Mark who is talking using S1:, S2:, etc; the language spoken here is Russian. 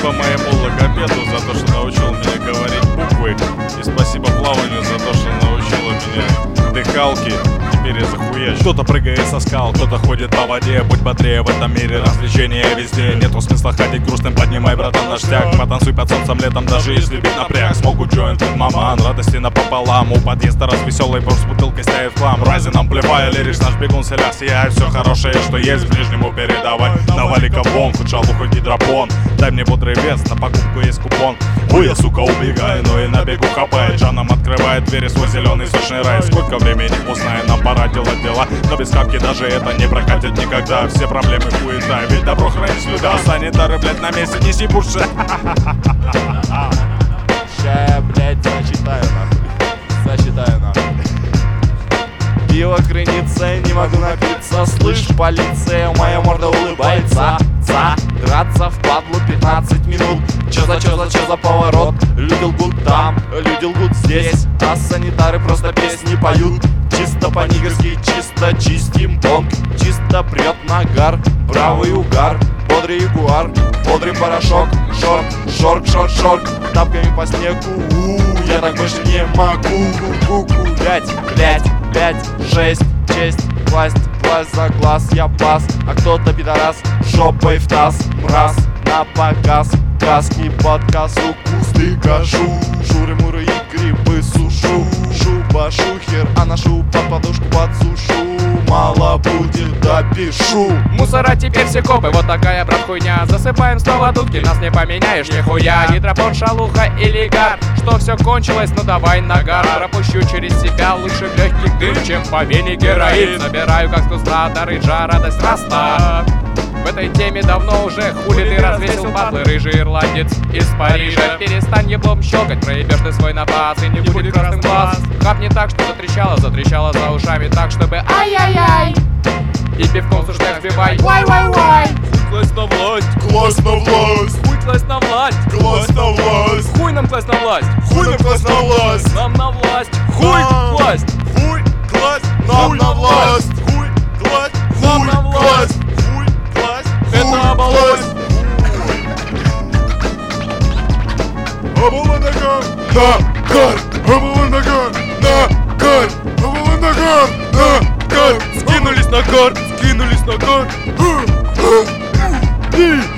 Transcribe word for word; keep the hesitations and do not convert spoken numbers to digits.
S1: Спасибо моему логопеду за то, что научил меня говорить буквы. И спасибо плаванию за то, что научило меня дыхалки. Теперь я захуяч. Кто-то прыгает со скал, кто-то ходит по воде. Будь бодрее в этом мире, развлечения везде. Нету смысла ходить грустным, поднимай, братан, ништяк. Потанцуй под солнцем летом, даже если бит напряг. Смогу joint with маман, радости напополам. У подъезда развеселый бор с бутылкой стоит в хлам. Разин амплифая, лириш наш бегун селя сияет. Все хорошее, что есть, ближнему передавай. Навали кабон, хоть шалуху гидропон. Дай мне бодрый вес, на покупку есть купон. Ой, я, сука, убегаю, но и на бегу хапает. Джаном открывает двери свой зеленый сочный рай. Сколько времени узнаем, нам пора делать дела. Но без хапки даже это не прокатит никогда. Все проблемы хуета, ведь добро хранить слюда. Санитары, блядь, на месте, неси пуши.
S2: Ща я, блядь, зачитаю нахуй. Зачитаю нахуй. Пиво крынится, не могу напиться. Слышь, полиция, моя морда улыбается. За, драться впадлу пятнадцать минут. Чё за, чё за, чё за поворот? Люди лгут там, люди лгут здесь. А санитары просто песни поют. Чисто по-нигерски, чисто чистим бонг. Чисто прет нагар, бравый угар. Бодрый ягуар, бодрый порошок. Шорк, шорк, шорк, шорк. Тапками по снегу, у-у-у, я так больше не могу. Ку-ку-ку. Пять, пять, пять, шесть, честь, власть, власть за глаз, я пас. А кто-то пидорас, жопой в таз. Мраз, на показ, каски под косу, кусты кашу. Шуры-муры и грибы сушу. Шуба, шухер, а ношу под подушку подсушу. Мало будет, допишу.
S3: Мусора теперь все копы, вот такая, брат, хуйня. Засыпаем снова дудки, нас не поменяешь нихуя. Гидропон, шалуха или гар, что все кончилось, ну давай нагар. Пропущу через себя лучше в легких дым, чем по вене героин. Забираю как с куста до рыжа, радость раста. В этой теме давно уже хули ты развесил батлы, рыжий ирландец из Парижа. Перестань еблом щелкать, проебешь ты свой напас, и не будет красным глаз. Хапни так, что затрещало, затрещало за ушами так, чтобы ай-яй-яй. И пивком суждах сбивай, вай-вай-вай.
S1: Класть на власть,
S2: Класс на власть,
S3: Хуй класть на власть,
S2: класс на власть.
S3: хуй нам класть на власть,
S2: Хуй нам класть на власть.
S3: нам на власть, хуй
S2: Нам.
S3: класть,
S2: Хуй класть нам на власть. Хуй класть,
S3: Нам
S2: хуй
S3: на власть.
S2: класть. Хуй класть,
S3: Это оболонь.
S2: Оболонагар, нагар, оболонагар, нагар, оболонагар, нагар. Скинулись на гор, скинулись на гор.